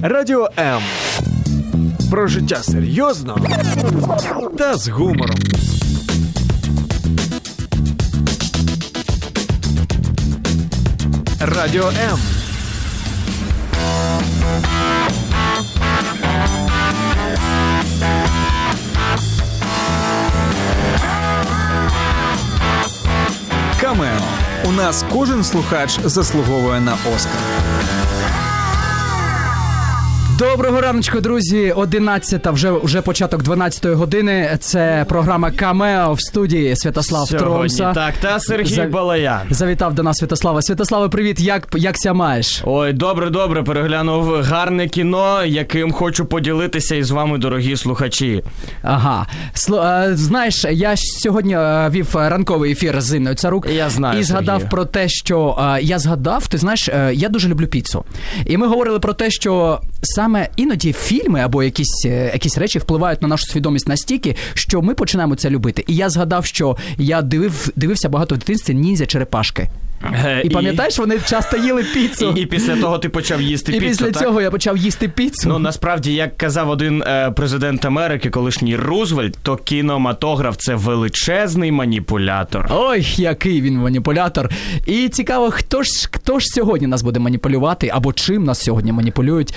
Радіо М. Про життя серйозно та з гумором. Радіо М. Камео. У нас кожен слухач заслуговує на Оскар. Доброго раночку, друзі. 11-та, вже початок 12-ї години. Це програма «Камео» в студії Святослав Тромса. Сьогодні так, та Сергій Балаян. Завітав до нас Святослава. Святославе, привіт, як ся маєш? Ой, добре, переглянув гарне кіно, яким хочу поділитися із вами, дорогі слухачі. Ага. Знаєш, я сьогодні вів ранковий ефір з Інною Царук. Я знаю, і згадав Сергію. про те, що ти знаєш, я дуже люблю піцу. І ми говорили про те, що саме іноді фільми або якісь речі впливають на нашу свідомість настільки, що ми починаємо це любити. І я згадав, що я дивився багато в дитинстві «Ніндзя-черепашки». І пам'ятаєш, вони часто їли піцу. І після того ти почав їсти піцу, І після так? цього я почав їсти піцу. Ну, насправді, як казав один президент Америки, колишній Рузвельт, то кінематограф – це величезний маніпулятор. Ой, який він маніпулятор. І цікаво, хто ж сьогодні нас буде маніпулювати, або чим нас сьогодні маніпулюють.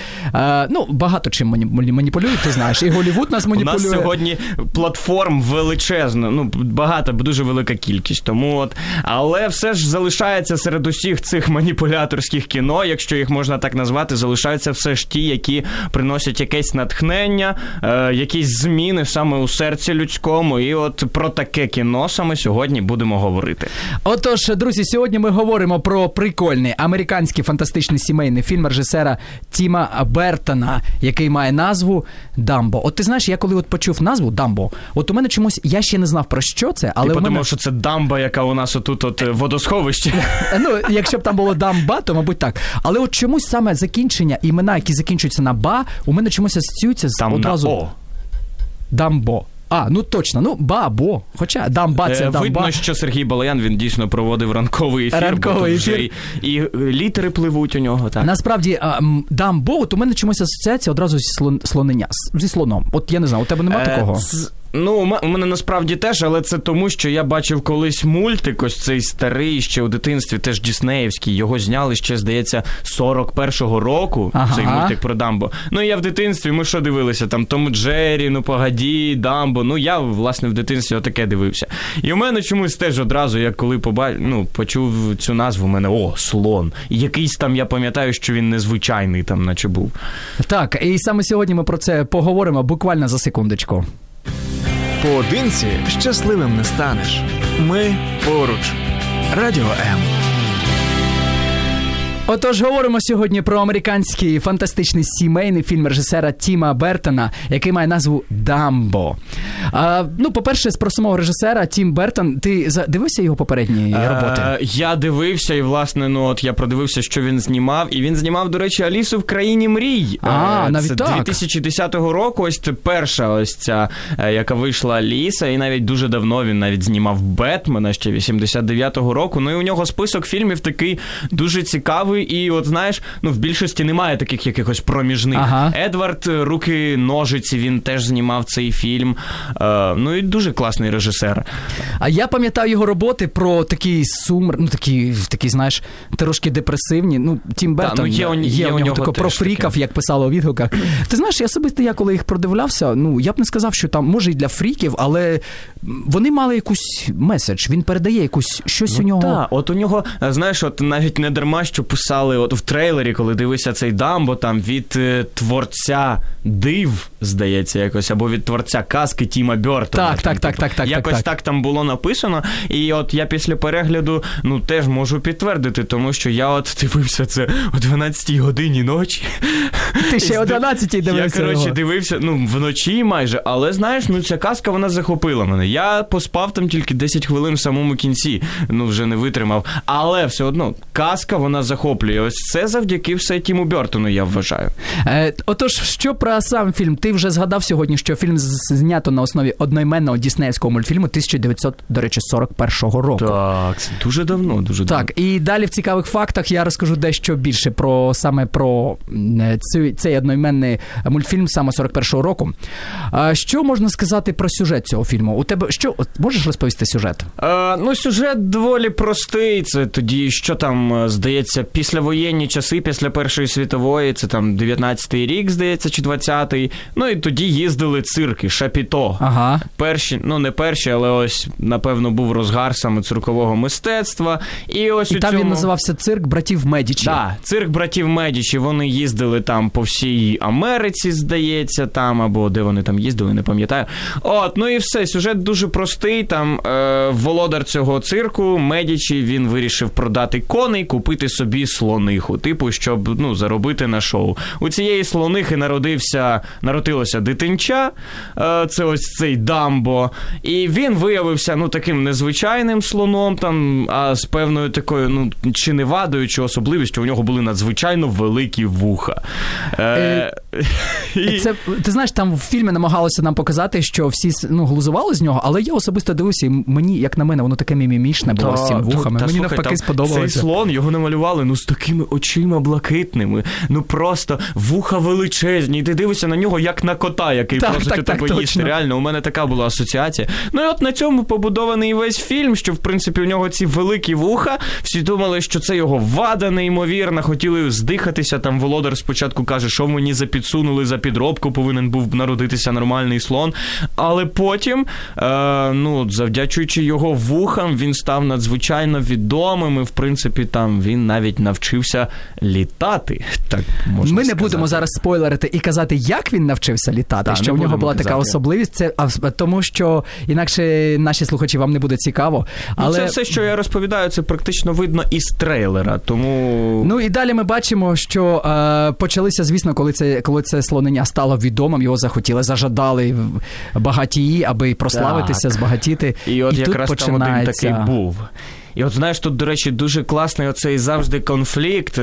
Багато чим маніпулюють, ти знаєш. І Голлівуд нас маніпулює. У нас сьогодні платформ величезно, багато, дуже велика кількість. Тому але все ж залишається серед усіх цих маніпуляторських кіно, якщо їх можна так назвати, залишаються все ж ті, які приносять якесь натхнення, якісь зміни саме у серці людському. І от про таке кіно саме сьогодні будемо говорити. Отож, друзі, сьогодні ми говоримо про прикольний американський фантастичний сімейний фільм режисера Тіма Бертона, який має назву «Дамбо». От ти знаєш, я коли почув назву «Дамбо», от у мене чомусь, я ще не знав про що це, але ти подумав, що це дамба, яка у нас отут водосховище. Якщо б там було «дамба», то, мабуть, так. Але от чомусь саме закінчення, імена, які закінчуються на «ба», у мене чомусь асоціюються одразу... О. «Дамбо». Точно, бабо. Хоча дамба це дамба. Видно, що Сергій Балаян, він дійсно проводив ранковий ефір. Вже і літери пливуть у нього. Так. Насправді, дамбо, от у мене чомусь асоціація одразу зі слоном. От я не знаю, у тебе немає такого? У мене насправді теж, але це тому, що я бачив колись мультик, ось цей старий, ще у дитинстві, теж діснеївський. Його зняли ще, здається, 41-го року, цей мультик про Дамбо. І я в дитинстві, ми що дивилися? Там Том і Джері, погоді, Дамбо. Я, власне, в дитинстві отаке дивився. І у мене чомусь теж одразу, я коли почув цю назву, у мене, слон. І якийсь там, я пам'ятаю, що він незвичайний там, наче був. Так, і саме сьогодні ми про це поговоримо буквально за секундочку. Поодинці щасливим не станеш. Ми поруч. Радіо М. Отож, говоримо сьогодні про американський фантастичний сімейний фільм режисера Тіма Бертона, який має назву «Дамбо». По-перше, про самого режисера Тім Бертон, ти дивився його попередні роботи? Я дивився, і, власне, я продивився, що він знімав. І він знімав, до речі, «Алісу в країні мрій». Навіть це так. 2010 року, ось це перша ця, яка вийшла Аліса, і навіть дуже давно він навіть знімав «Бетмена» ще 89-го року. І у нього список фільмів такий дуже цікавий. І от, знаєш, в більшості немає таких якихось проміжних. Едвард «Руки-ножиці», він теж знімав цей фільм. І дуже класний режисер. А я пам'ятаю його роботи про такий сумр, такі, знаєш, трошки депресивні. Тім Бертон, є у нього таке про фріків, як писало у відгуках. Ти знаєш, я коли їх продивлявся, я б не сказав, що там, може, і для фріків, але вони мали якусь меседж, він передає щось у нього. Так, от у нього, знаєш, навіть не дарма, що писали в трейлері, коли дивився цей «Дамбо», там від творця «Див», здається, якось, або від творця «Казки» Тіма Бертона. Так. Якось так там було написано. І от я після перегляду, теж можу підтвердити, тому що я дивився це о 12-й годині ночі. Ти ще о 12-й дивився? Я, дивився, вночі майже, але, знаєш, ця казка, вона захопила мене. Я поспав там тільки 10 хвилин в самому кінці, вже не витримав. Але все одно, казка, вона захоплює. Ось це завдяки все Тіму Бертону, я вважаю. Отож, що про сам фільм? Ти вже згадав сьогодні, що фільм знято на основі одноіменного діснеївського мультфільму 1941 року. Так, це дуже давно, дуже давно. Так, і далі в цікавих фактах я розкажу дещо більше саме про цей одноіменний мультфільм саме 41-го року. Що можна сказати про сюжет цього фільму? У тебе можеш розповісти сюжет? Сюжет доволі простий. Це тоді, що там, здається, післявоєнні часи, після Першої світової, це там 19-й рік, здається, чи 20-й. І тоді їздили цирки, шапіто. Ага. Перші, не перші, але ось, напевно, був розгар саме циркового мистецтва. І там він називався цирк братів Медічі. Так, цирк братів Медічі. Вони їздили там по всій Америці, здається, там, або де вони там їздили, не пам'ятаю. І все, сюжет дуже простий. Там володар цього цирку, Медічі, він вирішив продати коней, купити собі слониху, щоб, заробити на шоу. У цієї слонихи народилося дитинча, це ось цей Дамбо, і він виявився, таким незвичайним слоном, там, а з певною такою, чи не вадою, чи особливістю, у нього були надзвичайно великі вуха. Ти знаєш, там в фільмі намагалося нам показати, що всі глузували з нього, але я особисто дивився, і мені, як на мене, воно таке мімімішне було з цими вухами. Мені навпаки сподобалося. Цей слон, його намалювали, з такими очима блакитними, просто вуха величезні, і ти дивишся на нього, як на кота, який просить у тебе їсти. Реально, у мене така була асоціація. І от на цьому побудований весь фільм, що, в принципі, у нього ці великі вуха, всі думали, що це його вада неймовірна, хотіли здихатися, там володар спочатку каже, що мені підсунули за підробку, повинен був народитися нормальний слон, але потім, завдячуючи його вухам, він став надзвичайно відомим, і, в принципі, там він навіть навчився літати, так можна сказати. Ми не будемо зараз спойлерити і казати, як він навчився літати, що в нього була така особливість, тому що інакше наші слухачі вам не буде цікаво. Але... Це все, що я розповідаю, це практично видно із трейлера, тому... І далі ми бачимо, що почалися, звісно, коли це слонення стало відомим, його зажадали багатії, аби прославитися, збагатіти. І от якраз там один такий був. І от, знаєш, тут, до речі, дуже класний оцей завжди конфлікт,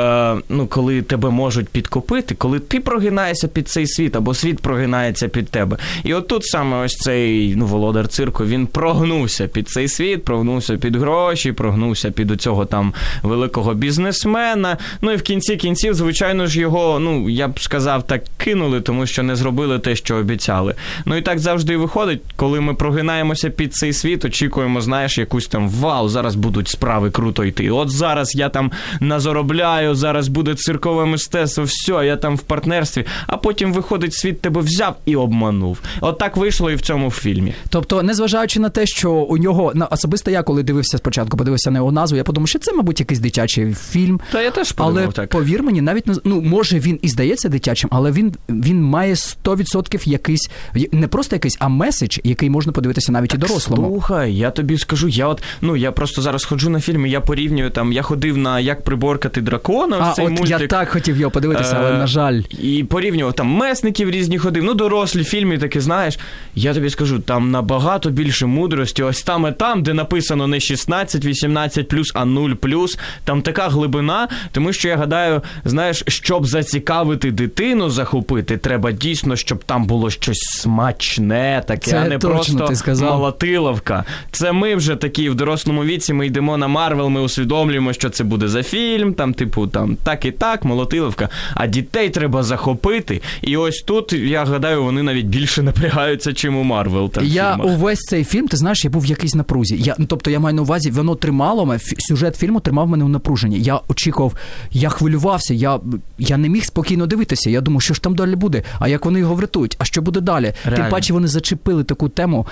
коли тебе можуть підкупити, коли ти прогинаєшся під цей світ, або світ прогинається під тебе. І от тут саме ось цей, володар цирку, він прогнувся під цей світ, прогнувся під гроші, прогнувся під оцього там великого бізнесмена. І в кінці кінців, звичайно ж, його, я б сказав, так кинули, тому що не зробили те, що обіцяли. І так завжди і виходить, коли ми прогинаємося під цей світ, очікуємо, знаєш, якусь там вау, зараз будуть справи круто йти. От зараз я там назаробляю, зараз буде циркове мистецтво, все, я там в партнерстві. А потім виходить, світ тебе взяв і обманув. От так вийшло і в цьому фільмі. Тобто, незважаючи на те, що у нього, особисто я, коли дивився спочатку, подивився на його назву, я подумав, що це, мабуть, якийсь дитячий фільм. Та я теж подумав, але, так. повір мені, навіть, може він і здається дитячим, але він має 100% якийсь, не просто якийсь, а меседж, який можна подивитися навіть і дорослому. Слухай, я тобі скажу, я просто зараз ходжу на фільми, я порівнюю там, я ходив на «Як приборкати дракона», цей мультик. Я так хотів його подивитися, але, на жаль. І порівнював, там месників різні ходив, дорослі фільми такі, знаєш, я тобі скажу, там набагато більше мудрості, ось там, де написано не 16, 18+, а 0+, там така глибина, тому що я гадаю, знаєш, щоб зацікавити дитину, захопити, треба дійсно, щоб там було щось смачне таке, це а не точно, просто молотиловка. Це ми вже такі в дорослому віці, ми йдемо на Марвел, ми усвідомлюємо, що це буде за фільм, там, так і так, молотиловка. А дітей треба захопити. І ось тут, я гадаю, вони навіть більше напрягаються, чим у Марвел. Я увесь цей фільм, ти знаєш, я був в якійсь напрузі. Я маю на увазі, воно тримало мене, сюжет фільму тримав мене у напруженні. Я очікував, я хвилювався, я не міг спокійно дивитися. Я думав, що ж там далі буде, а як вони його врятують, а що буде далі? Реально. Тим паче вони зачепили таку тему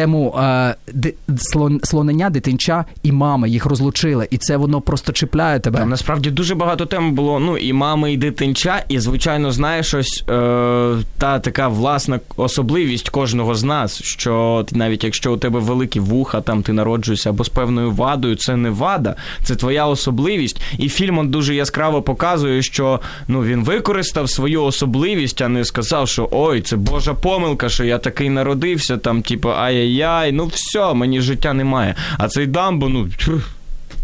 слонення, дитинча і мами, їх розлучили, і це воно просто чіпляє тебе. Там насправді дуже багато тем було, і мами, і дитинча, і, звичайно, знаєш, ось та така власна особливість кожного з нас, що навіть якщо у тебе великі вуха, там ти народжуєшся або з певною вадою, це не вада, це твоя особливість. І фільм дуже яскраво показує, що він використав свою особливість, а не сказав, що ой, це Божа помилка, що я такий народився, там, ай-яй-яй, все, мені життя немає. А цей Дамбо,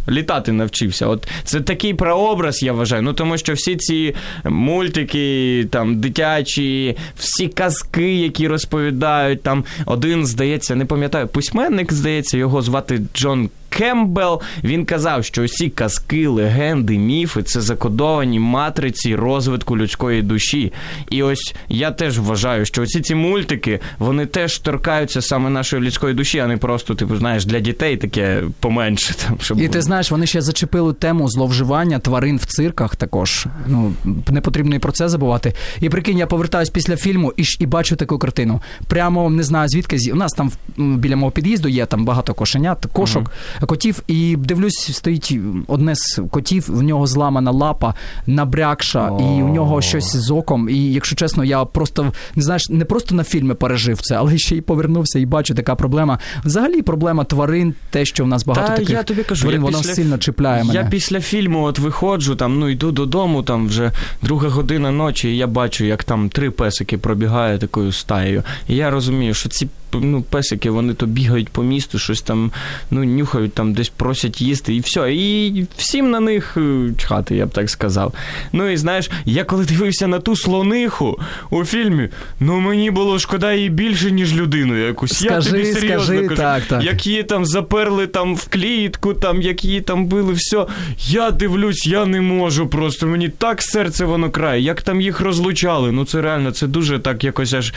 літати навчився. От це такий прообраз, я вважаю. Ну, тому що всі ці мультики, там, дитячі, всі казки, які розповідають, там, один, здається, не пам'ятаю, письменник, здається, його звати Джон Кембл, він казав, що усі казки, легенди, міфи – це закодовані матриці розвитку людської душі. І ось я теж вважаю, що усі ці мультики, вони теж торкаються саме нашої людської душі, а не просто, типу, знаєш, для дітей таке поменше. Там, щоб... І ти знаєш, вони ще зачепили тему зловживання тварин в цирках також. Ну, не потрібно і про це забувати. І прикинь, я повертаюсь після фільму і бачу таку картину. Прямо, не знаю звідки, у нас там біля мого під'їзду є там багато кошенят, кошок, котів, і дивлюсь, стоїть одне з котів, в нього зламана лапа, набрякша, і у нього щось з оком, і, якщо чесно, я просто, не знаєш, не просто на фільми пережив це, але ще й повернувся і бачу, така проблема. Взагалі проблема тварин, те, що в нас багато таких тварин, воно сильно чіпляє мене. Я після фільму от виходжу, там, ну, йду додому, там вже 2 година ночі, і я бачу, як там 3 песики пробігають такою стаєю. І я розумію, що ці песики, вони то бігають по місту, щось там, нюхають, там десь просять їсти, і все. І всім на них чхати, я б так сказав. Ну, і знаєш, я коли дивився на ту слониху у фільмі, мені було шкода її більше, ніж людину якусь. Я тобі серйозно кажу. Так. Як її там заперли там в клітку, там, як її там били, все. Я дивлюсь, я не можу просто. Мені так серце воно крає. Як там їх розлучали. Це реально, це дуже так якось аж...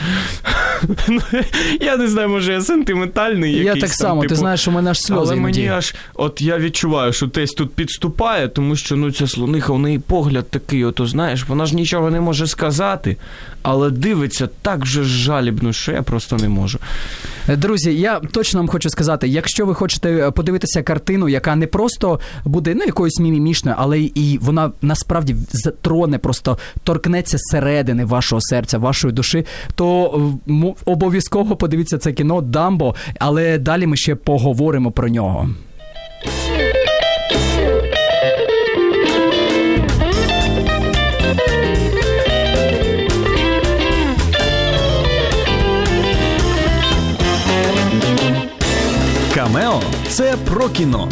Я не знаю, може я сентиментальний якийсь. Я так само, ти знаєш, у мене аж сльози. Але мені аж, от я відчуваю, що десь тут підступає, тому що, ця слониха, у неї погляд такий, знаєш, вона ж нічого не може сказати, але дивиться так же жалібно, що я просто не можу. Друзі, я точно вам хочу сказати, якщо ви хочете подивитися картину, яка не просто буде, якоюсь мімімішною, але і вона насправді затроне, просто торкнеться зсередини вашого серця, вашої душі, то обов'язково подивіться це кіно «Дамбо», але далі ми ще поговоримо про нього. Камео – це про кіно.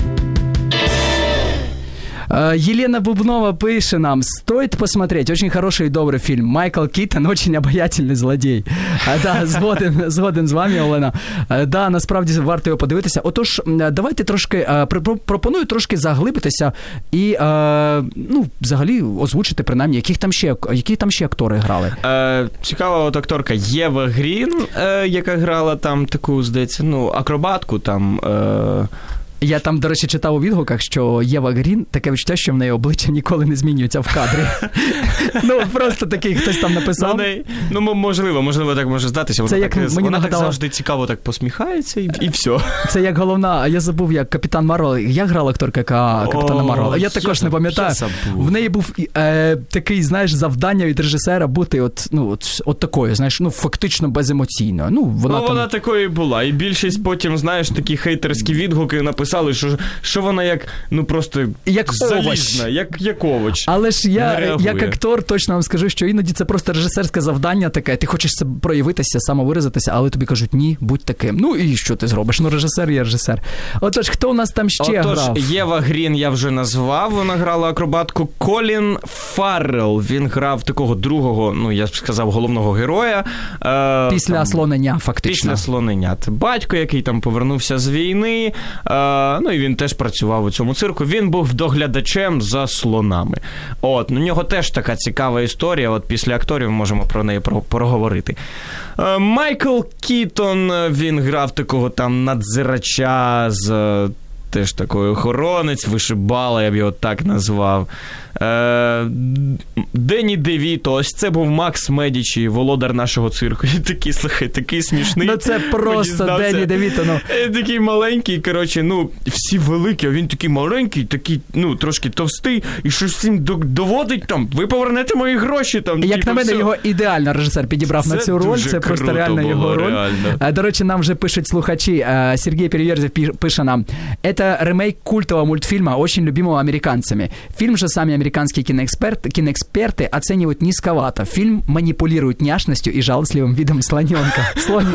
Елена Бубнова пише нам: стоит посмотреть, очень хороший и добрый фильм. Майкл Кітон очень обаятельний злодій. Да, згоден з вами, Олена. Да, насправді варто його подивитися. Отож, давайте трошки, пропоную трошки заглибитися і, взагалі озвучити принаймні, які там ще актори грали. Цікава от акторка Єва Грін, яка грала там таку, здається, акробатку там... Я там, до речі, читав у відгуках, що Єва Грін, таке відчуття, що в неї обличчя ніколи не змінюється в кадрі. Просто такий хтось там написав. Можливо, так може здатися. Вона так завжди цікаво так посміхається і все. Це як головна, я забув, як Капітан Марвел, як грала акторка Капітана Марвела. Я також не пам'ятаю. В неї був такий, знаєш, завдання від режисера бути от такою, знаєш, фактично беземоційною. Вона такою була. І більшість потім, знаєш, такі хейтерські відгуки написали, що вона як, просто як залізна, як овоч. Але ж я, як актор, точно вам скажу, що іноді це просто режисерське завдання таке. Ти хочеш проявитися, самовиразитися, але тобі кажуть, ні, будь таким. І що ти зробиш? Режисер є режисер. Отож, хто у нас там ще грав? Єва Грін я вже назвав, вона грала акробатку. Колін Фаррелл, він грав такого другого, я б сказав, головного героя. Після слонення, фактично. Після слоненят. Батько, який там повернувся з війни, і він теж працював у цьому цирку. Він був доглядачем за слонами. У нього теж така цікава історія. Після акторів можемо про неї проговорити. Майкл Кітон, він грав такого там надзирача з... теж такий охоронець, вишибала, я б його так назвав. Денні Девіто, ось це був Макс Медічі, володар нашого цирку. І такий, слухай, такий смішний. Це просто Денні Девіто. Такий маленький, всі великі, а він такий маленький, такий, трошки товстий, і щось всім доводить там, ви повернете мої гроші там. Як на мене, його ідеально режисер підібрав на цю роль, це просто реально його роль. До речі, нам вже пишуть слухачі, Сергій Переверзев пише нам: «Это Это ремейк культового мультфильма, очень любимого американцами. Фильм же сами американские киноэксперты оценивают низковато. Фильм манипулирует няшностью и жалостливым видом слоненка.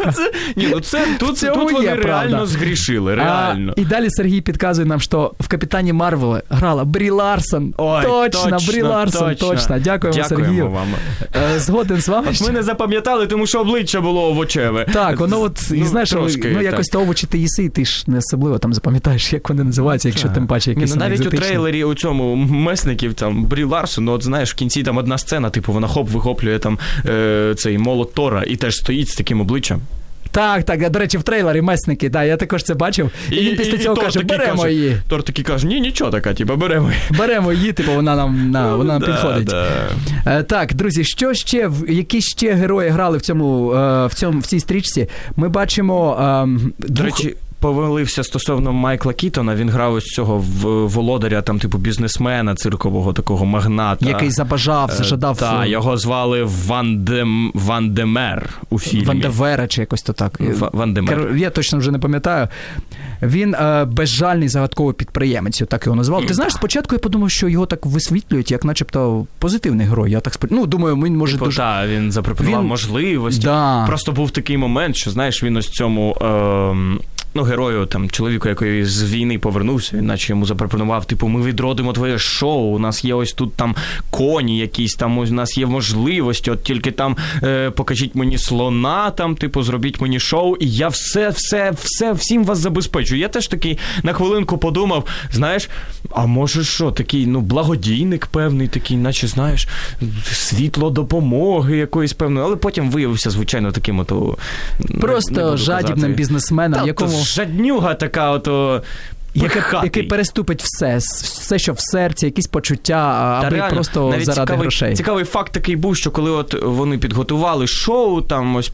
Тут вони реально згрішили, реально. І далі Сергій підказує нам, що в Капітані Марвела грала Брі Ларсон. Точно, Брі Ларсон, точно. Дякуємо Сергію. Вам. Згоден з вами. Ми не запам'ятали, тому що обличчя було овочеве. Так, воно от, і знаєш, якось то овочі ти їси, і ти ж не особливо там запам'ятаєш, як вони називаються, якщо тим паче якісь навіть екзотичні. У трейлері у цьому Месників, там, Брі Ларсон, от знаєш, в кінці там одна сцена, типу, вона вихоплює там цей молот Тора і теж стоїть з таким обличчям. Так, до речі, в трейлері Месники, да, я також це бачив. І він після цього каже, беремо її. Тор такий каже, нічого така, типу, беремо її. Беремо її, типу, вона нам підходить. Да. Так, друзі, які ще герої грали в цій стрічці? Ми бачимо до речі, повалився стосовно Майкла Кітона, він грав ось цього володаря, там, типу, бізнесмена, циркового такого магната. Який зажадав. Так, його звали Ван де Мер у фільмі. Ван де Вера, чи якось то так. Ван де Мер. Я точно вже не пам'ятаю. Він безжальний загадковий підприємець, так його назвав. Ти знаєш, спочатку я подумав, що його так висвітлюють, як начебто позитивний герой. Я так думаю, він може дуже... Так, він запропонував можливості. Да. Просто був такий момент, що, знаєш, він ось цьому... герою, там, чоловіку, який з війни повернувся, він наче йому запропонував, типу, ми відродимо твоє шоу, у нас є ось тут там коні якісь, там у нас є можливості, от тільки там покажіть мені слона, там, типу, зробіть мені шоу, і я всім вас забезпечу. Я теж такий на хвилинку подумав, знаєш, а може що, такий, благодійник певний, такий, наче, знаєш, світло допомоги якоїсь певної, але потім виявився, звичайно, таким ото... Просто жадібним бізнесменом, якому... Жаднюга така ото... Який переступить все, що в серці, якісь почуття, аби реально, просто заради грошей. Цікавий факт такий був, що коли от вони підготували шоу, там ось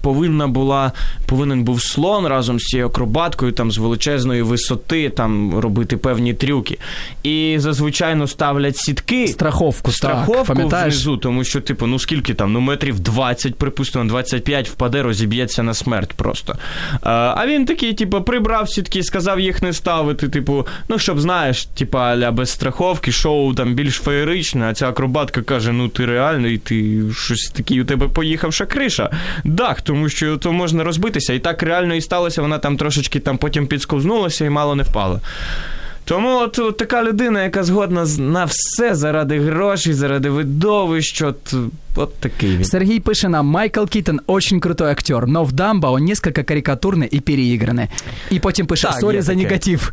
повинен був слон разом з цією акробаткою, там з величезної висоти, там робити певні трюки. І зазвичай ставлять сітки. Страховку внизу, тому що, типу, скільки там, метрів 20, припустимо, 25 впаде, розіб'ється на смерть просто. А він такий, типу, прибрав сітки, сказав їх не ставити, типу, щоб, знаєш, типа, аля без страховки, шоу там більш феєричне, а ця акробатка каже, ти реальний, ти щось такий, у тебе поїхавша криша. Дах, тому що то можна розбитися. І так реально і сталося, вона там трошечки там потім підсковзнулася і мало не впала. Тому от така людина, яка згодна на все заради грошей, заради видовищ, от такий він. Сергій пише нам, Майкл Кітон очень крутой актер, но в Дамбо он несколько карикатурный и переигранный. І потім пише, сорі за негатив.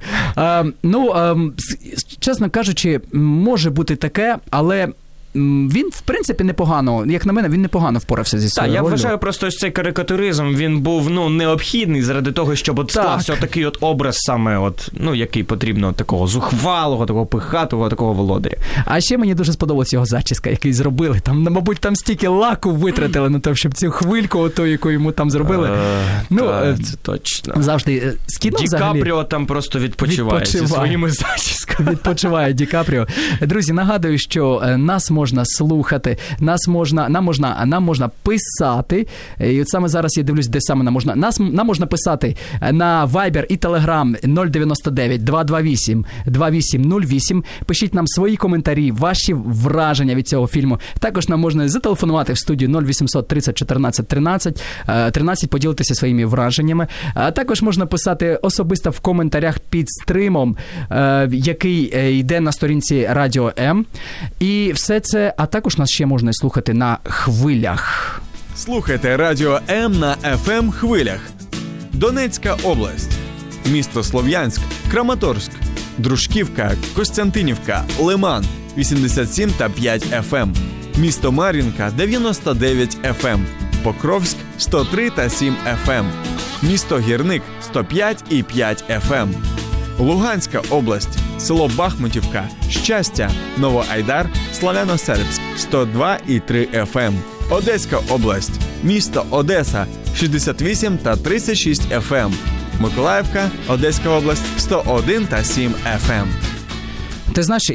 Чесно кажучи, може бути таке, але... Він, в принципі, непогано, як на мене, він непогано впорався зі своєю ролью. Я вважаю, просто ось цей карикатуризм, він був, необхідний заради того, щоб склався такий образ саме, який потрібно такого зухвалого, такого пихатого, такого володаря. А ще мені дуже сподобалась його зачіска, який зробили. Там, мабуть, там стільки лаку витратили на те, щоб цю хвильку, яку йому там зробили. Це точно. Завжди з кіно взагалі. Ді Капріо там просто відпочиває зі своїми зачісками. Відпочиває Ді Капріо. Друзі, нагадую, що нас можна слухати, нам можна писати. І от саме зараз я дивлюсь, де саме нам можна писати на Viber і Telegram 099 228 2808. Пишіть нам свої коментарі, ваші враження від цього фільму. Також нам можна зателефонувати в студію 0800 30 14 13, поділитися своїми враженнями. Також можна писати особисто в коментарях під стримом, який йде на сторінці Радіо М. І все це, а також нас ще можна слухати на хвилях. Слухайте Радіо М на FM хвилях. Донецька область. Місто Слов'янськ, Краматорськ, Дружківка, Костянтинівка, Лиман 87,5 FM. Місто Мар'їнка 99 FM. Покровськ 103,7 FM. Місто Гірник 105,5 FM. Луганська область, село Бахмутівка, Щастя, Новоайдар, Славяно-Сербськ 102,3 FM. Одеська область, місто Одеса 68 та 36 FM. Миколаївка, Одеська область 101,7 FM. Ти знаєш,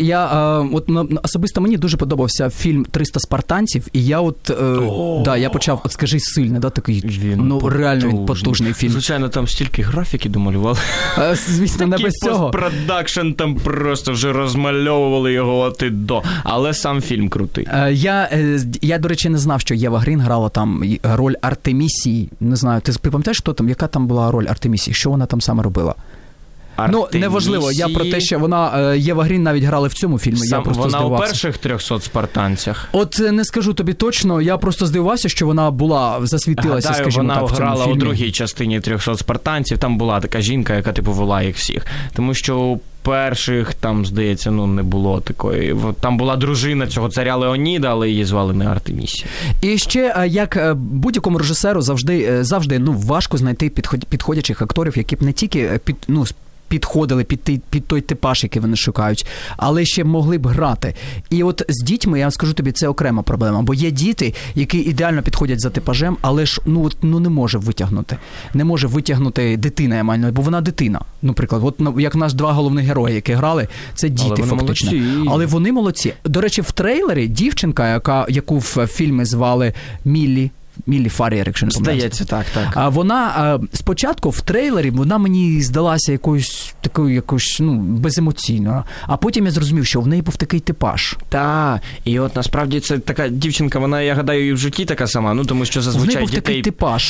особисто мені дуже подобався фільм «300 спартанців», і я я почав, скажи, сильно, такий, реально він потужний фільм. Звичайно, там стільки графіки домалювали. Звісно, не без цього. Такий постпродакшн, там просто вже розмальовували його от і до. Але сам фільм крутий. Я, до речі, не знав, що Єва Грін грала там роль Артемісії. Не знаю, ти пам'ятаєш, що там, яка там була роль Артемісії? Що вона там саме робила? Неважливо, я про те, що Єва Грін навіть грала в цьому фільмі, я просто вона здивувався. Вона у перших 300 спартанцях? От не скажу тобі точно, я просто здивувався, що вона засвітилася, скажімо так, в цьому фільмі. Вона грала у другій частині 300 спартанців, там була така жінка, яка вела їх всіх. Тому що у перших, там, здається, не було такої. Там була дружина цього царя Леоніда, але її звали не Артемісія. І ще, як будь-якому режисеру, завжди важко знайти підходячих акторів, які б не тільки підходили під той типаж, який вони шукають, але ще могли б грати. І от з дітьми, я скажу тобі, це окрема проблема, бо є діти, які ідеально підходять за типажем, але ж не може витягнути. Не може витягнути дитина, я маю на увазі, бо вона дитина. Наприклад, як наш два головних герої, які грали, це діти фактично. Але вони молодці. До речі, в трейлері дівчинка, яку в фільмі звали Міллі Фаррієр, якщо не помиляюсь. Здається, так. А вона спочатку в трейлері, вона мені здалася якоюсь беземоційною. А потім я зрозумів, що в неї був такий типаж. Так, і от насправді це така дівчинка, вона, я гадаю, і в житті така сама, тому що зазвичай дітей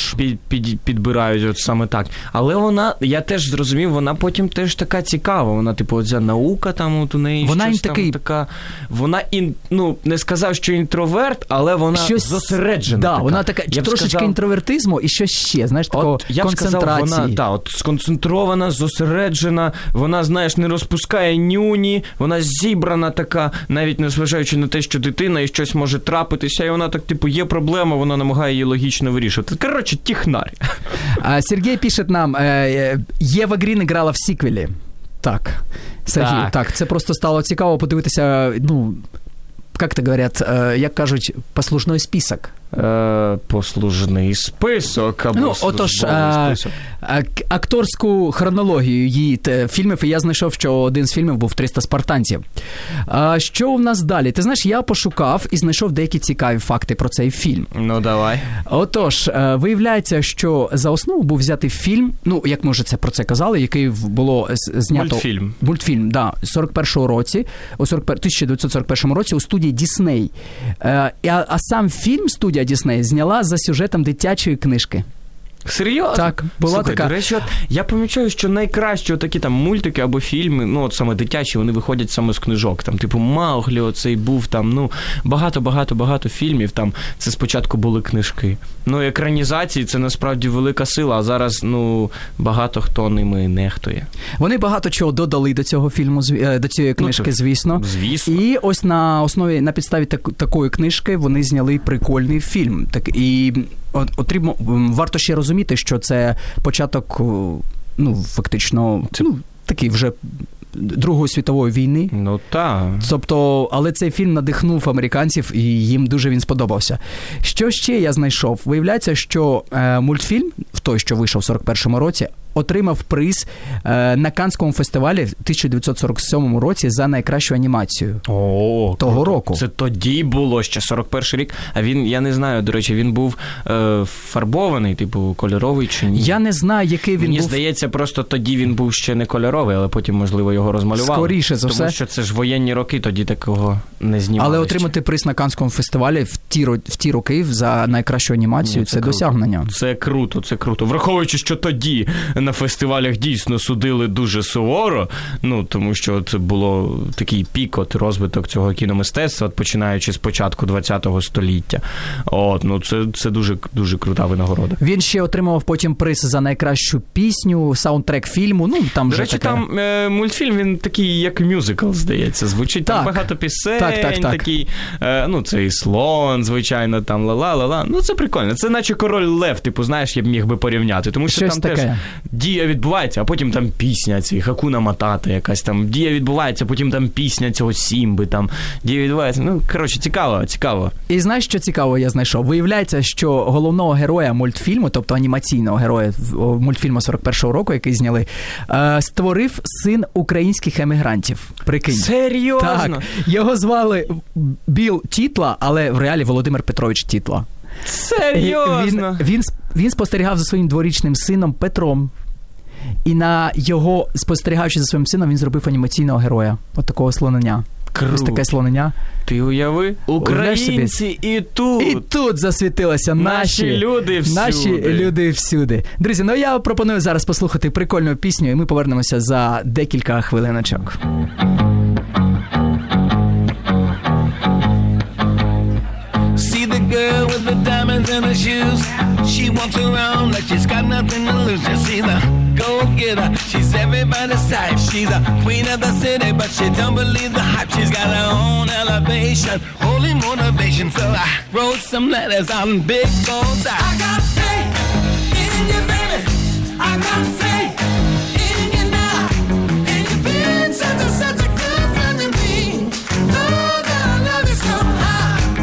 підбирають от саме так. Але вона, я теж зрозумів, вона потім теж така цікава. Вона, оця наука там от у неї. Вона щось там така. Вона, не сказав, що інтроверт, але вона зосереджена. Да, вона така, трошечки інтровертизму і щось ще, знаєш, такого концентрації. Вона, сконцентрована, зосереджена, вона, знаєш, не розпускає нюні, вона зібрана така, навіть не зважаючи на те, що дитина і щось може трапитися, і вона так, є проблема, вона намагає її логічно вирішувати. Коротше, технарь. Сергій пише нам, Єва Грін грала в сіквелі. Так, Сергій, так, це просто стало цікаво подивитися, як то говорять, як кажуть, послужний список. Послужний список або список. Акторську хронологію її фільмів, і я знайшов, що один з фільмів був «300 спартанців». Що в нас далі? Ти знаєш, я пошукав і знайшов деякі цікаві факти про цей фільм. Ну, давай. Отож, виявляється, що за основу був взятий фільм, як ми вже про це казали, який було знято... Мультфільм, да, у 1941 році у студії Disney. А сам фільм студія Disney зняла за сюжетом дитячої книжки. Серйозно? Так, була така. До речі, я помічаю, що найкращі такі там мультики або фільми, от саме дитячі, вони виходять саме з книжок. Там, Мауглі оцей був, там, багато фільмів, там, це спочатку були книжки. Екранізації, це насправді велика сила, а зараз, багато хто ними нехтує. Вони багато чого додали до цього фільму, до цієї книжки, звісно. І ось на підставі такої книжки вони зняли прикольний фільм. І варто ще розуміти, що це початок, фактично, такий вже Другої світової війни. Так. Тобто, але цей фільм надихнув американців, і їм дуже він сподобався. Що ще я знайшов? Виявляється, що мультфільм, той, що вийшов в 41-му році, отримав приз на Каннському фестивалі в 1947 році за найкращу анімацію. Того року. Це тоді було ще 41-й рік. А він, я не знаю, до речі, він був фарбований, кольоровий чи ні? Я не знаю, який він був. Мені здається, просто тоді він був ще не кольоровий, але потім, можливо, його розмалювали. Скоріше за все. Тому що це ж воєнні роки, тоді такого не знімали. Але отримати приз на Каннському фестивалі в ті роки за найкращу анімацію, це досягнення. Це круто. Враховуючи, що тоді на фестивалях дійсно судили дуже суворо, тому що це було такий пік, розвиток цього кіномистецтва, починаючи з початку ХХ століття. Це дуже, дуже крута винагорода. Він ще отримав потім приз за найкращу пісню, саундтрек фільму, там до речі, там мультфільм, він такий, як мюзикл, здається, звучить. Там багато пісень, такий, цей слон, звичайно, там ла-ла-ла-ла. Це прикольно. Це наче Король Лев, знаєш, я б міг би порівняти, тому що щось там таке. дія відбувається, а потім там пісня ці Хакуна Матата якась там, дія відбувається, потім там пісня цього Сімби, там, дія відбувається. Ну, коротше, цікаво. І знаєш, що цікаво я знайшов? Виявляється, що головного героя мультфільму, тобто анімаційного героя мультфільму 41-го року, який зняли, створив син українських емігрантів. Прикинь. Серйозно? Так. Його звали Біл Тітла, але в реалі Володимир Петрович Тітла. Серйозно? Він спостерігав за своїм дворічним сином Петром. І на його, спостерігаючи за своїм сином, він зробив анімаційного героя. От такого слонення. Круто. Ось таке слонення. Ти уяви? Українці і тут. І тут засвітилися наші люди всюди. Друзі, ну я пропоную зараз послухати прикольну пісню, і ми повернемося за декілька хвилиночок. See the girl with the diamonds in her shoes. She walks around like she's got nothing to lose. Just see the go-getter. She's everybody's type. She's a queen of the city, but she don't believe the hype. She's got her own elevation, holy motivation. So I wrote some letters on big goals. I got faith in you, baby. I got faith in you now. And you've been such a good friend to me. Oh, that I love you so high.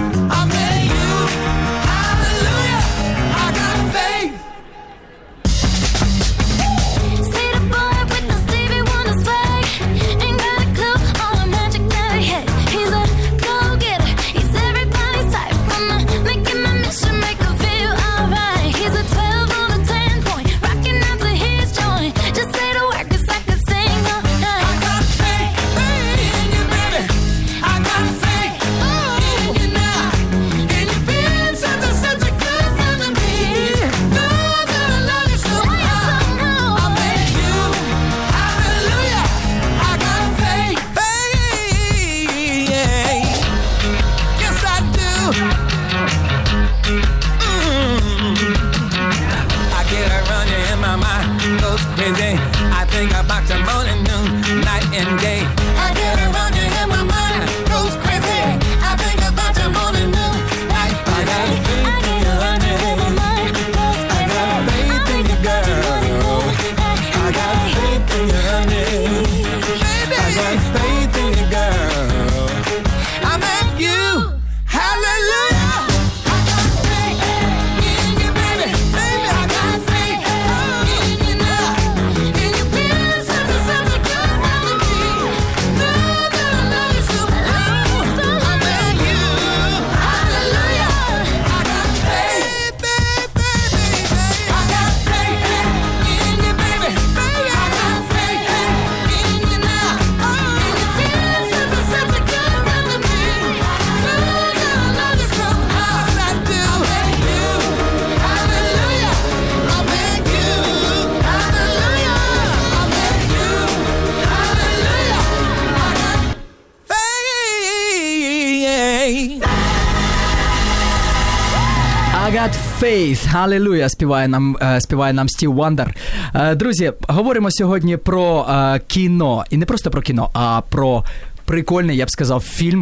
Faith, Hallelujah, співає нам Стів Вандер. Друзі, говоримо сьогодні про кіно. І не просто про кіно, а про прикольний, я б сказав, фільм,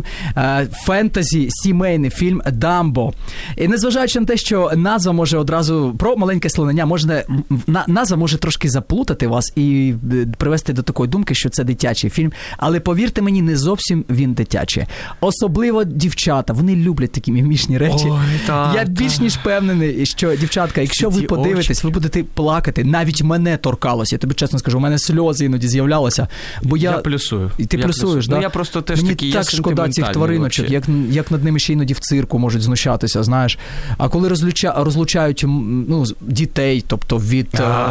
фентезі, сімейний фільм «Дамбо». І незважаючи на те, що назва може одразу, про маленьке слонення, назва може трошки заплутати вас і привести до такої думки, що це дитячий фільм. Але повірте мені, не зовсім він дитячий. Особливо дівчата, вони люблять такі мімішні речі. Я більш ніж впевнений, що, дівчатка, якщо ви подивитесь, ви будете плакати. Навіть мене торкалося, я тобі чесно скажу, у мене сльози іноді з'являлися. Бо я плюсую. І ти плюсуєш, так? Я просто теж мені такий так шкода цих твариночок, як над ними ще іноді в цирку можуть знущатися, знаєш. А коли розлучають дітей, тобто від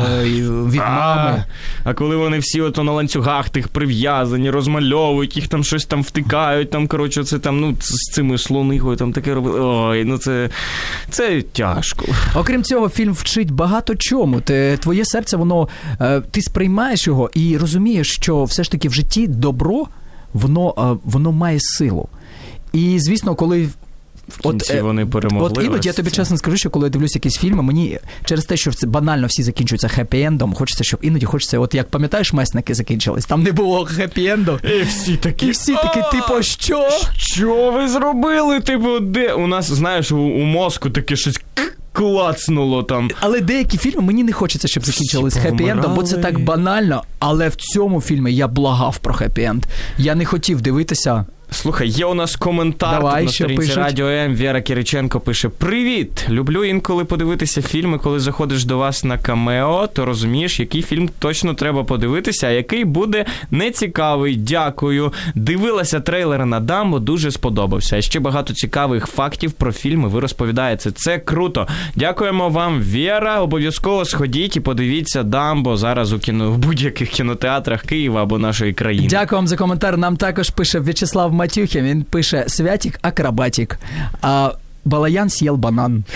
мами. А коли вони всі ото на ланцюгах тих прив'язані, розмальовують, їх там щось там втикають, там, коротше, це там, з цими слонихою там таке робили. Ой, це тяжко. Окрім цього, фільм вчить багато чому. Твоє серце, воно, ти сприймаєш його і розумієш, що все ж таки в житті добро, воно має силу. І, звісно, коли... В кінці вони перемогли. От іноді, я тобі чесно скажу, що коли я дивлюсь якісь фільми, мені через те, що це банально всі закінчуються хеппі-ендом, хочеться, от як пам'ятаєш, «Месники» закінчились, там не було хеппі-енду. І всі такі, типу, що? Що ви зробили? Типу, де? У нас, знаєш, у мозку таке щось клацнуло там. Але деякі фільми мені не хочеться, щоб закінчились хеппі-ендом, бо це так банально. Але в цьому фільмі я благав про хеппі-енд. Я не хотів дивитися. Слухай, є у нас коментар. Давай, на сторінці Радіо М. Віра Кириченко пише: «Привіт! Люблю інколи подивитися фільми, коли заходиш до вас на камео, то розумієш, який фільм точно треба подивитися, а який буде нецікавий. Дякую. Дивилася трейлер на Дамбо, дуже сподобався. А ще багато цікавих фактів про фільми ви розповідаєте. Це круто. Дякуємо вам, Віра. Обов'язково сходіть і подивіться Дамбо зараз в будь-яких кінотеатрах Києва або нашої країни». Дякую вам за коментар. Нам також пише В'ячеслав Матюхін, він пише «Святик акробатик». Балаян съел банан.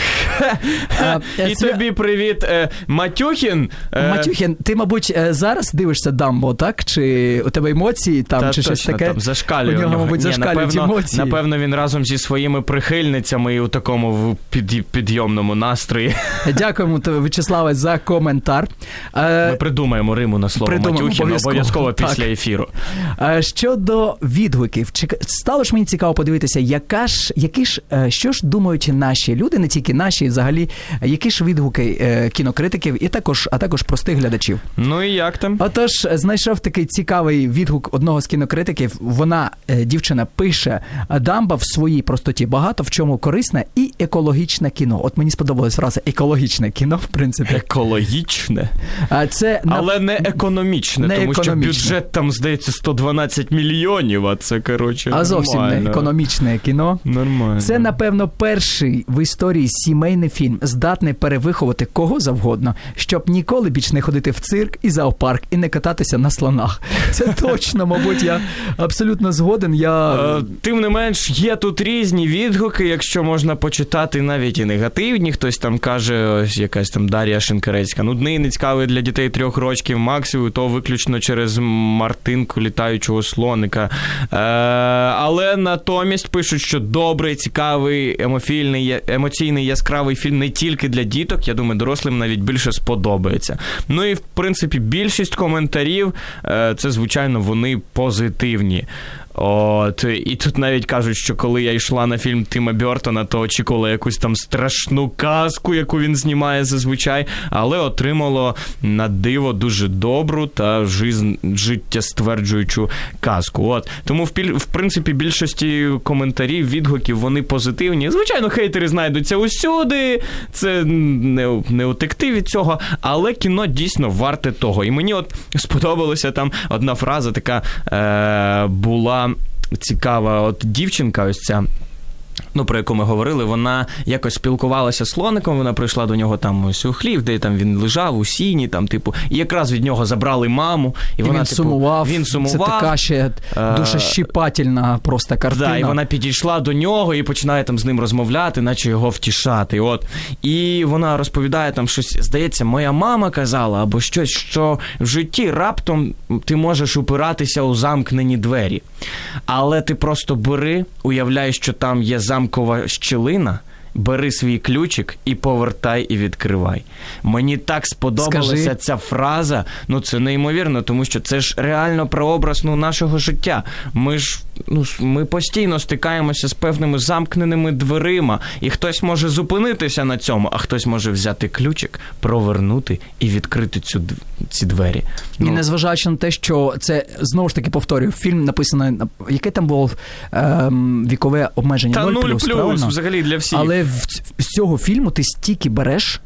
І тобі привіт, Матюхін. Матюхін, ти, мабуть, зараз дивишся Дамбо, так? Чи у тебе емоції там, чи щось таке? Там зашкалює. У нього, мабуть, зашкалюють емоції. Напевно, він разом зі своїми прихильницями і у такому підйомному настрої. Дякуємо тобі, В'ячеславе, за коментар. Ми придумаємо риму на слово Матюхін обов'язково після ефіру. Щодо відгуків, стало ж мені цікаво подивитися, що ж думають наші люди, не тільки наші, взагалі, які ж відгуки кінокритиків, а також простих глядачів. Ну і як там? Отож, знайшов такий цікавий відгук одного з кінокритиків. Вона, дівчина, пише: «Дамбо в своїй простоті багато в чому корисне і екологічне кіно». От мені сподобалась фраза «екологічне кіно», в принципі. Екологічне? Але не економічне, тому що бюджет там, здається, 112 мільйонів, а це, коротше, а зовсім не економічне кіно. Нормально. Це, напевно, перший в історії сімейний фільм, здатний перевиховати кого завгодно, щоб ніколи більш не ходити в цирк і зоопарк, і не кататися на слонах. Це точно, мабуть, я абсолютно згоден. Тим не менш, є тут різні відгуки, якщо можна почитати, навіть і негативні. Хтось там каже, ось якась там Дар'я Шинкарецька, нудний, нецікавий для дітей 3 років максимум, то виключно через Мартинку літаючого слоника. Але натомість пишуть, що добрий, цікавий, емоційний, яскравий фільм не тільки для діток, я думаю, дорослим навіть більше сподобається. Ну і, в принципі, більшість коментарів, це, звичайно, вони позитивні. І тут навіть кажуть, що коли я йшла на фільм Тіма Бертона, то очікувала якусь там страшну казку, яку він знімає зазвичай, але отримало на диво дуже добру та життєстверджуючу казку. Тому, в принципі, більшості коментарів, відгуків, вони позитивні. Звичайно, хейтери знайдуться усюди, це не утекти від цього, але кіно дійсно варте того. І мені сподобалася там одна фраза така була цікава, дівчинка ось ця, про яку ми говорили, вона якось спілкувалася з слоником, вона прийшла до нього там ось у хлів, де там він лежав у сіні, там, і якраз від нього забрали маму. І вона, він сумував. Це така ще душещипательна просто картина. І вона підійшла до нього і починає там з ним розмовляти, наче його втішати. І вона розповідає там щось, здається, моя мама казала, або щось, що в житті раптом ти можеш упиратися у замкнені двері. Але ти просто бери, уявляй, що там є замкова щілина, бери свій ключик і повертай і відкривай. Мені так сподобалася ця фраза, це неймовірно, тому що це ж реально прообраз нашого життя. Ми постійно стикаємося з певними замкненими дверима, і хтось може зупинитися на цьому, а хтось може взяти ключик, провернути і відкрити ці двері. І незважаючи на те, що це, знову ж таки повторюю, фільм написаний, яке там було вікове обмеження? 0+, правильно? Взагалі для всіх. Але з цього фільму ти стільки береш,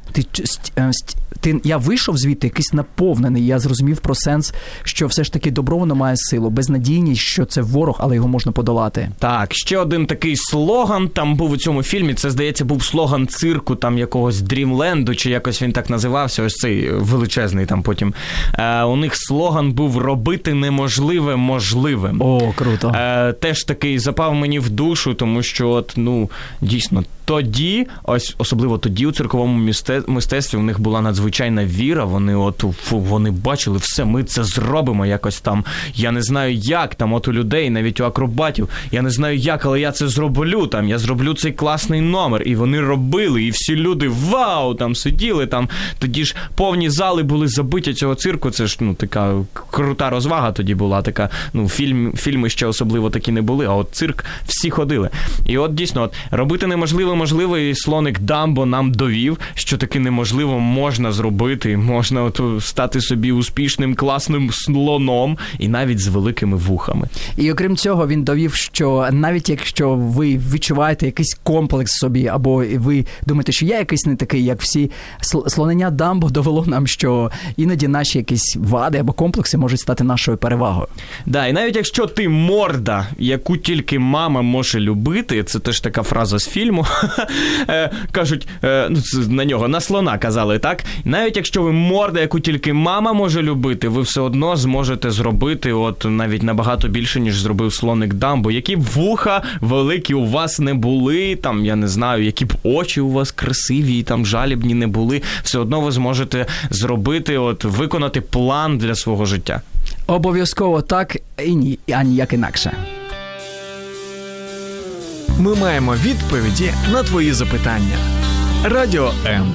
я вийшов звідти якийсь наповнений, я зрозумів про сенс, що все ж таки добро воно має силу, безнадійність, що це ворог, але його можна подолати. Так, ще один такий слоган там був у цьому фільмі, це, здається, був слоган цирку, там якогось Дрімленду, чи якось він так називався, ось цей величезний там потім. У них слоган був «Робити неможливе можливим». О, круто. Теж такий запав мені в душу, тому що, дійсно, тоді, особливо тоді у цирковому мистецтві у них була надзвичайна віра, вони бачили все, ми це зробимо якось там, я не знаю як, там у людей, навіть у акробатів, я не знаю як, але я це зроблю, там, я зроблю цей класний номер, і вони робили, і всі люди, вау, там сиділи, там, тоді ж повні зали були забиті цього цирку, це ж, така крута розвага тоді була, така, фільми ще особливо такі не були, а цирк всі ходили. І дійсно, робити неможливе неможливий слоник Дамбо нам довів, що таки неможливо можна зробити, можна стати собі успішним, класним слоном і навіть з великими вухами. І окрім цього, він довів, що навіть якщо ви відчуваєте якийсь комплекс собі, або ви думаєте, що я якийсь не такий, як всі, слонення Дамбо довело нам, що іноді наші якісь вади або комплекси можуть стати нашою перевагою. Да, і навіть якщо ти морда, яку тільки мама може любити, це теж така фраза з фільму, кажуть, на нього, на слона казали, так? Навіть якщо ви морда, яку тільки мама може любити, ви все одно зможете зробити навіть набагато більше, ніж зробив слоник Дамбо. Які б вуха великі у вас не були, там, я не знаю, які б очі у вас красиві і там жалібні не були, все одно ви зможете зробити, виконати план для свого життя. Обов'язково так і ні, а ніяк інакше. Ми маємо відповіді на твої запитання. Радіо М.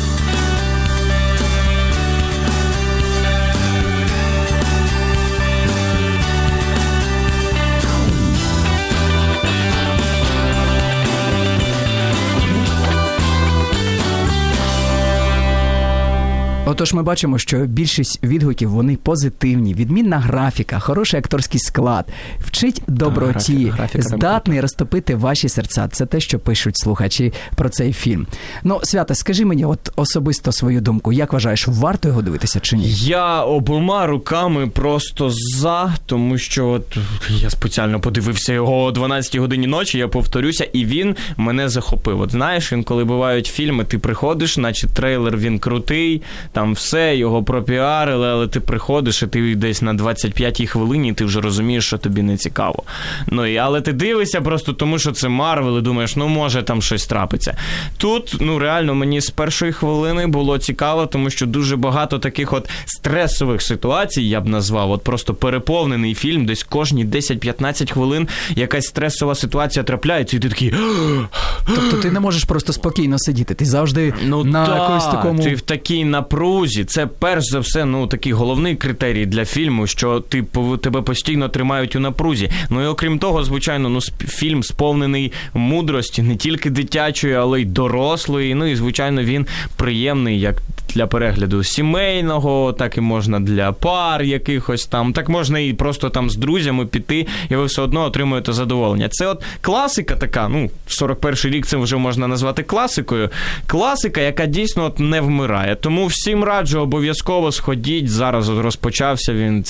Отож, ми бачимо, що більшість відгуків, вони позитивні. Відмінна графіка, хороший акторський склад, вчить доброті, здатний розтопити ваші серця. Це те, що пишуть слухачі про цей фільм. Свята, скажи мені особисто свою думку. Як вважаєш, варто його дивитися чи ні? Я обома руками просто за, тому що я спеціально подивився його о 12-й годині ночі, я повторюся, і він мене захопив. Знаєш, коли бувають фільми, ти приходиш, наче трейлер, він крутий, там все, його пропіарили, але ти приходиш, і ти десь на 25-й хвилині, і ти вже розумієш, що тобі не цікаво. Але ти дивишся просто тому, що це Марвел, і думаєш, може там щось трапиться. Тут, реально, мені з першої хвилини було цікаво, тому що дуже багато таких стресових ситуацій, я б назвав, просто переповнений фільм, десь кожні 10-15 хвилин якась стресова ситуація трапляється, і ти такий... Тобто ти не можеш просто спокійно сидіти, ти завжди на якомусь такому... ти в такій напрузі. Це, перш за все, такий головний критерій для фільму, що тебе постійно тримають у напрузі. І окрім того, звичайно, фільм сповнений мудрості, не тільки дитячої, але й дорослої. І, звичайно, він приємний як для перегляду сімейного, так і можна для пар якихось там, так можна і просто там з друзями піти, і ви все одно отримуєте задоволення. Це класика така, 41-й рік це вже можна назвати класикою. Класика, яка дійсно не вмирає. Тому всім раджу, обов'язково сходіть. Зараз розпочався він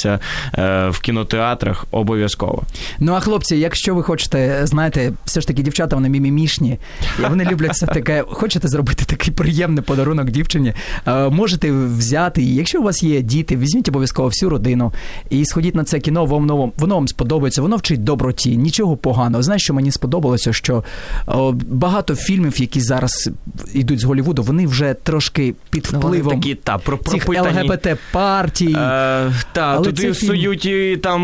в кінотеатрах, обов'язково. А хлопці, якщо ви хочете, знаєте, все ж таки дівчата, вони мімімішні, і вони люблять все таке, хочете зробити такий приємний подарунок дівчині, можете взяти, і якщо у вас є діти, візьміть обов'язково всю родину і сходіть на це кіно, воно вам сподобається, воно вчить доброті, нічого поганого. Знаєш, що мені сподобалося, що багато фільмів, які зараз йдуть з Голлівуду, вони вже трошки під впливом цих ЛГБТ-партій. Туди сують і там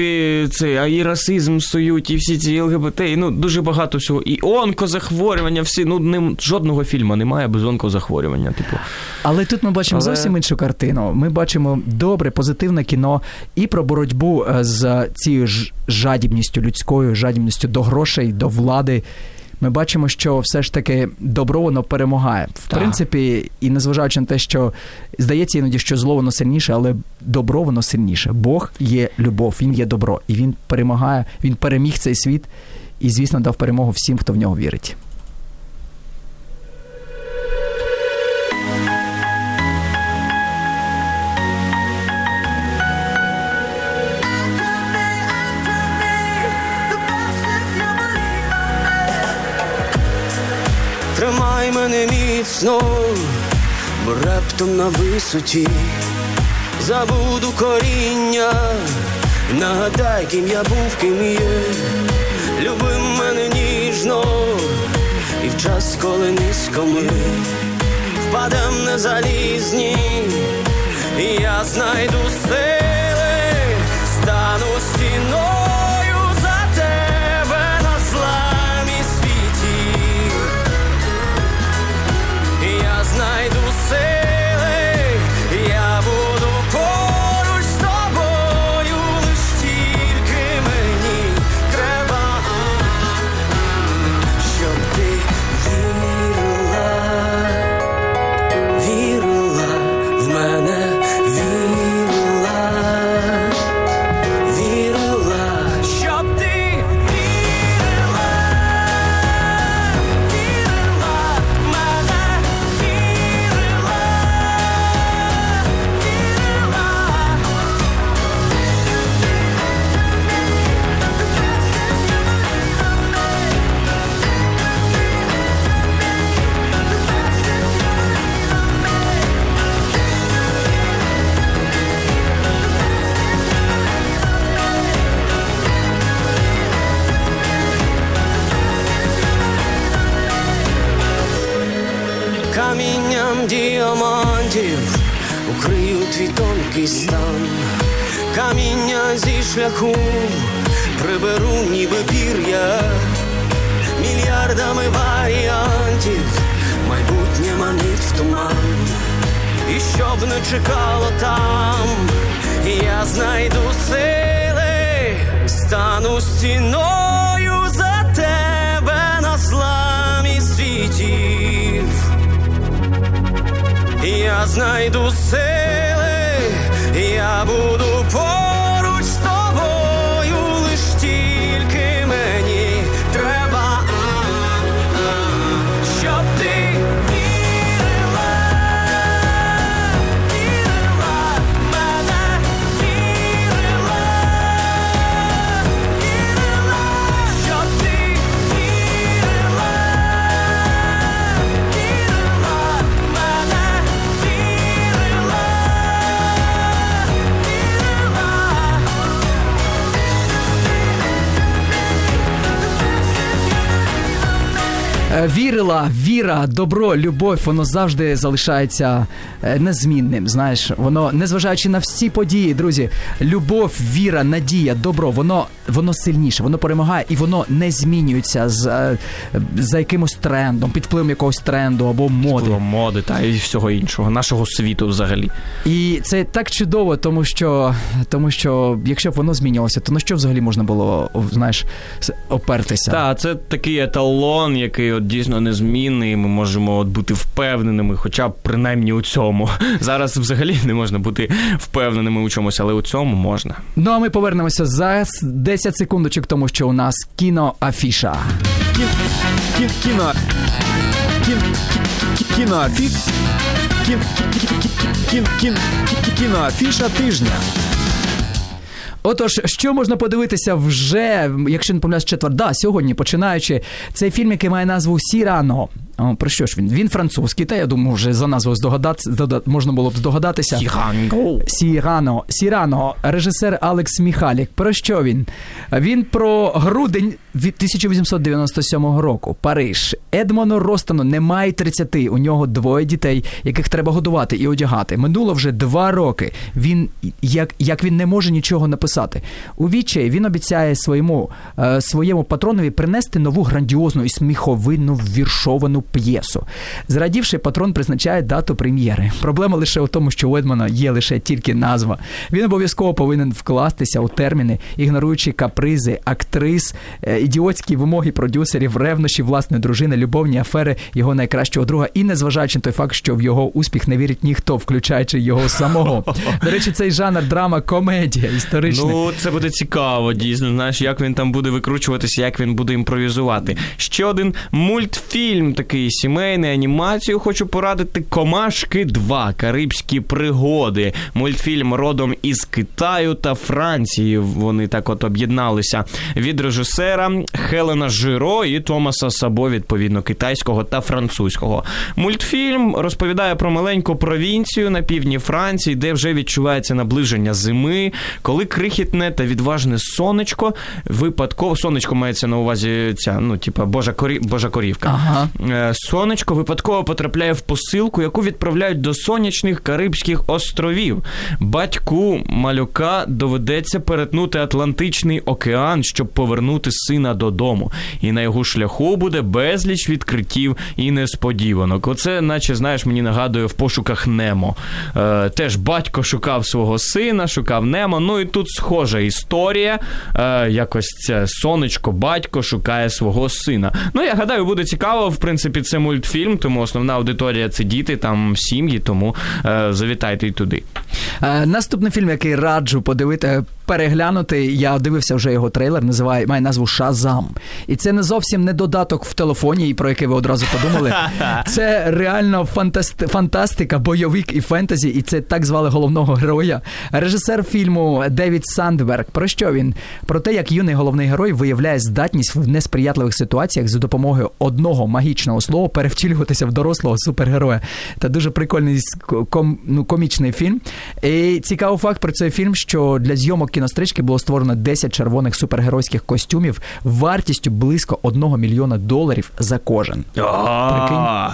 і расизм сують, і всі ці ЛГБТ, дуже багато всього. І онкозахворювання, всі, жодного фільму немає без онкозахворювання, Але тут ми бачимо зовсім іншу картину. Ми бачимо добре, позитивне кіно і про боротьбу з цією жадібністю людською, жадібністю до грошей, до влади. Ми бачимо, що все ж таки добро, воно перемагає. В принципі, і незважаючи на те, що здається іноді, що зло воно сильніше, але добро воно сильніше. Бог є любов, він є добро. І він перемагає, він переміг цей світ і, звісно, дав перемогу всім, хто в нього вірить. Тримай мене міцно, бо раптом на висоті забуду коріння, нагадай, ким я був, ким є. Люби мене ніжно, і в час, коли низько ми впадем на залізні, і я знайду сили, стану стіною за тебе на зламі світі. Я знайду сили, я буду поруч з тобою, лиш тільки мені треба, щоб ти камінням діамантів укрию твій тонкий стан. Каміння зі шляху приберу ніби пір'я, мільярдами варіантів майбутнє манить в туман. І щоб не чекало там, я знайду сили, стану стіною за тебе на зламі світів. Я знайду сили, я буду поруч з тобою, лиш тільки мені треба, щоб ти вірила, вірила в мене, вірила, вірила, щоб ти вірила, вірила в мене, вірила, вірила. Віра, добро, любов, воно завжди залишається незмінним, знаєш. Воно, незважаючи на всі події, друзі, любов, віра, надія, добро, воно сильніше, воно перемагає і воно не змінюється за якимось трендом, під впливом якогось тренду або моди. Моди, та і всього іншого, нашого світу взагалі. І це так чудово, тому що якщо б воно змінювалося, то на що взагалі можна було, знаєш, опертися? Так, це такий еталон, який дійсно незмінний, ми можемо бути впевненими, хоча б принаймні у цьому. Зараз взагалі не можна бути впевненими у чомусь, але у цьому можна. Ну, а ми повернемося за 10 секундочок, тому що у нас кіноафіша. Кіноафіша тижня. Отож, що можна подивитися вже, якщо не помиляюсь, сьогодні, починаючи, цей фільм, який має назву «Сірано». Про що ж він? Він французький, та я думаю, вже за назвою можна було б здогадатися. Сірано. Режисер Алекс Міхалік. Про що він? Він про грудень 1897 року. Париж. Едмону Ростану немає 30. У нього 2 дітей, яких треба годувати і одягати. Минуло вже 2 роки. Він, як він не може нічого написати. У відчаї він обіцяє своєму патронові принести нову грандіозну і сміховинну віршовану п'єсу. Зрадівши, патрон призначає дату прем'єри. Проблема лише у тому, що у Едмона є лише тільки назва. Він обов'язково повинен вкластися у терміни, ігноруючи капризи актрис, ідіотські вимоги продюсерів, ревнощі власної дружини, любовні афери його найкращого друга і незважаючи на той факт, що в його успіх не вірить ніхто, включаючи його самого. До речі, цей жанр драма-комедія історичний. Ну, це буде цікаво, дійсно. Знаєш, як він там буде викручуватися, як він буде імпровізувати. Ще один мультфільм такий сімейний, анімацію хочу порадити. «Комашки 2. Карибські пригоди». Мультфільм родом із Китаю та Франції. Вони так от об'єдналися. Від режисера Хелена Жиро і Томаса Сабо, відповідно, китайського та французького. Мультфільм розповідає про маленьку провінцію на півдні Франції, де вже відчувається наближення зими, коли крихітне та відважне сонечко сонечко мається на увазі ця, Божа корівка. Ага. Сонечко випадково потрапляє в посилку, яку відправляють до сонячних Карибських островів. Батьку малюка доведеться перетнути Атлантичний океан, щоб повернути сина додому. І на його шляху буде безліч відкриттів і несподіванок. Оце, наче, знаєш, мені нагадує «В пошуках Немо». Теж батько шукав свого сина, шукав Немо. Ну і тут схожа історія. Якось це сонечко, батько шукає свого сина. Ну, я гадаю, буде цікаво. В принципі, це мультфільм, тому основна аудиторія – це діти, там сім'ї, тому завітайте й туди. Наступний фільм, який раджу переглянути, я дивився вже його трейлер, має назву «Шазам». І це не зовсім не додаток в телефоні, про який ви одразу подумали. Це реально фантастика, бойовик і фентезі, і це так звали головного героя. Режисер фільму Девід Сандберг. Про що він? Про те, як юний головний герой виявляє здатність в несприятливих ситуаціях за допомогою одного магічного слова перевтілюватися в дорослого супергероя. Це дуже прикольний комічний фільм. І цікавий факт про цей фільм, що для зйомок кінострічки було створено 10 червоних супергеройських костюмів вартістю близько $1 мільйона за кожен. Прикинь?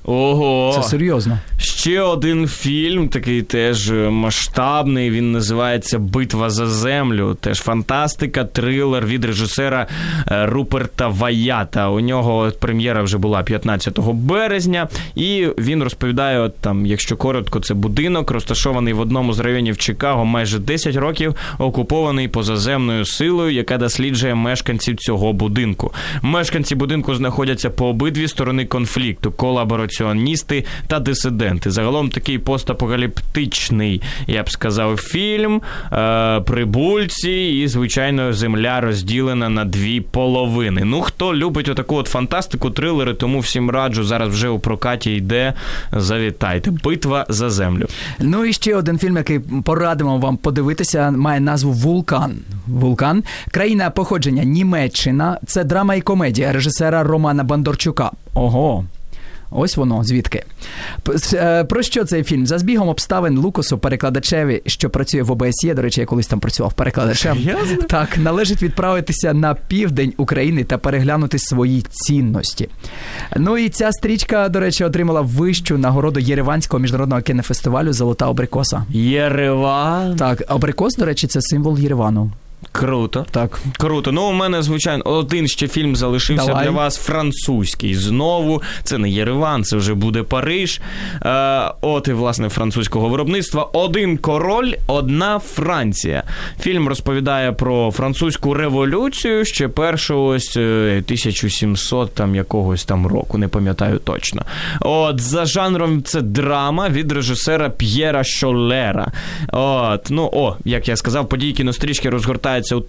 Ого! Це серйозно. Ще один фільм, такий теж масштабний, він називається «Битва за землю». Теж фантастика, трилер від режисера Руперта Ваята. У нього прем'єра вже була 15 березня, і він розповідає, от там, якщо коротко, це будинок, розташований в одному з районів Чикаго майже 10 років, окупований позаземною силою, яка досліджує мешканців цього будинку. Мешканці будинку знаходяться по обидві сторони конфлікту, колабораціоністи та дисиденти. Загалом такий постапокаліптичний, я б сказав, фільм, прибульці і, звичайно, земля розділена на дві половини. Ну, хто любить отаку от фантастику, трилери, тому всім раджу, зараз вже у прокаті йде, завітайте. «Битва за землю». Ну і ще один фільм, який порадимо вам подивитися, має назву «Вулкан». «Вулкан». Країна походження Німеччина. Це драма і комедія режисера Романа Бондарчука. Ого! Ось воно, звідки. Про що цей фільм? За збігом обставин Лукасу, перекладачеві, що працює в ОБСЄ, до речі, я колись там працював перекладачем, так, належить відправитися на південь України та переглянути свої цінності. Ну і ця стрічка, до речі, отримала вищу нагороду Єреванського міжнародного кінофестивалю «Золота абрикоса». Єреван? Так, абрикос, до речі, це символ Єревану. Круто. Так. Круто. Ну, у мене, звичайно, один ще фільм залишився для вас, французький. Знову, це не Єреван, це вже буде Париж. От і, власне, французького виробництва. «Один король, одна Франція». Фільм розповідає про французьку революцію ще першого ось 1700 там якогось там року, не пам'ятаю точно. От, за жанром це драма від режисера П'єра Шолера. От, ну, як я сказав, події кінострічки розгортаються у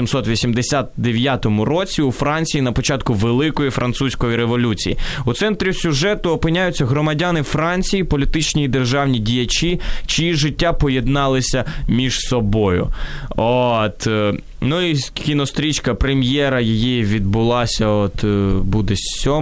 1789 році у Франції на початку Великої французької революції. У центрі сюжету опиняються громадяни Франції, політичні і державні діячі, чиї життя поєдналися між собою. От, ну і кінострічка, прем'єра її відбулася, буде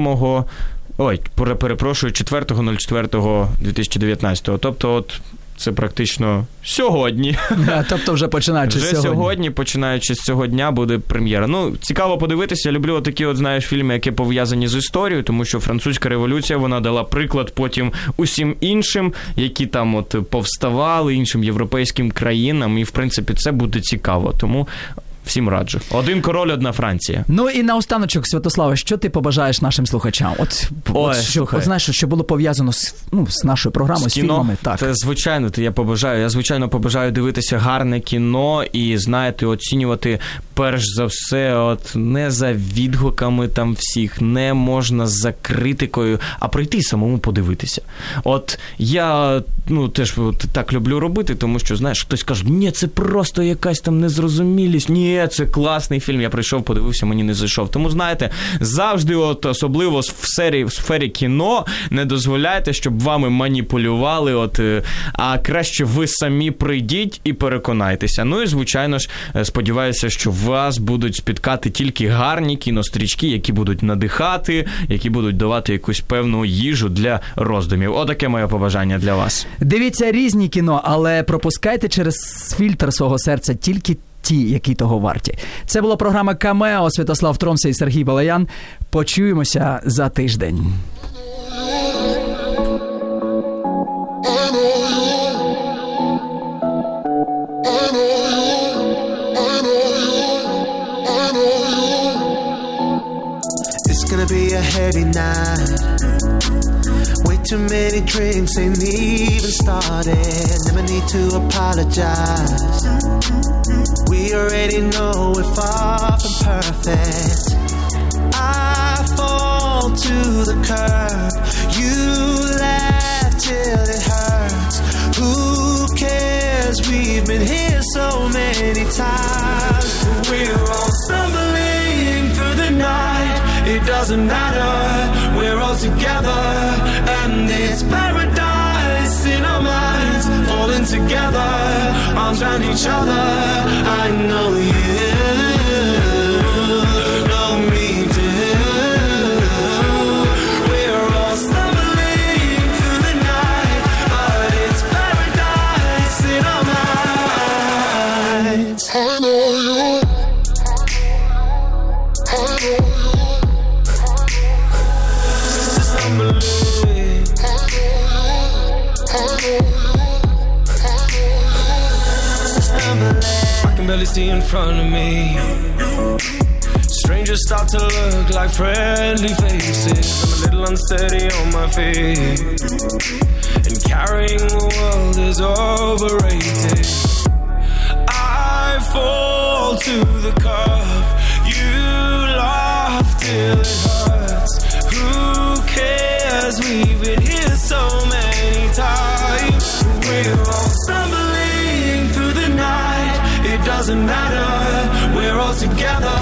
4.04.2019. Тобто, це практично сьогодні. Тобто вже починаючи з сьогодні. Починаючи з цього дня, буде прем'єра. Ну, цікаво подивитися. Я люблю такі, фільми, які пов'язані з історією, тому що французька революція, вона дала приклад потім усім іншим, які там повставали, іншим європейським країнам, і, в принципі, це буде цікаво. Тому всім раджу. «Один король, одна Франція». Ну і наостаночок, Святославе, що ти побажаєш нашим слухачам? Знаєш, що було пов'язано з нашою програмою, з фільмами. Так. Це, звичайно, я звичайно побажаю дивитися гарне кіно і, знаєте, оцінювати перш за все, не за відгуками там всіх, не можна за критикою, а прийти самому подивитися. Я, теж так люблю робити, тому що, знаєш, хтось каже, ні, це просто якась там незрозумілість, ні, це класний фільм, я прийшов, подивився, мені не зайшов. Тому, знаєте, завжди, особливо в сфері кіно, не дозволяйте, щоб вами маніпулювали, а краще ви самі прийдіть і переконайтеся. Ну і, звичайно ж, сподіваюся, що вас будуть спіткати тільки гарні кінострічки, які будуть надихати, які будуть давати якусь певну їжу для роздумів. Отаке моє побажання для вас. Дивіться різні кіно, але пропускайте через фільтр свого серця тільки ті, які того варті. Це була програма «Камео», Святослав Тромса і Сергій Балаян. Почуємося за тиждень. It's gonna be a heavy night. Way too many drinks ain't even started. Never need to apologize. We already know we're far from perfect. I fall to the curb. You laugh till it hurts. Who cares? We've been here so many times. We're all stumbling through the night. It doesn't matter. We're all together. And it's paradise in our minds. Falling together. Arms around each other. I know you know me too. We're all stumbling through the night, but it's paradise in our minds. I know you. I know you. Stumbling. clearly see in front of me. Strangers start to look like friendly faces. I'm a little unsteady on my feet, and carrying the world is overrated. I fall to the cup, you laugh till it hurts. Who cares? We've been here so many times. We're all stumbling through the night. It doesn't matter, we're all together.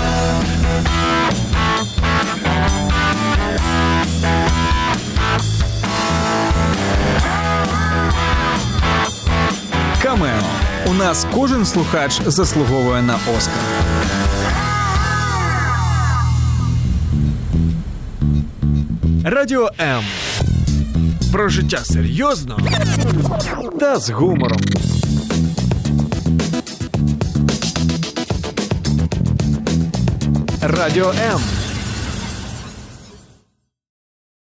Камео. У нас кожен слухач заслуговує на Оскар. Радіо М. Про життя серйозно та з гумором. Радіо М.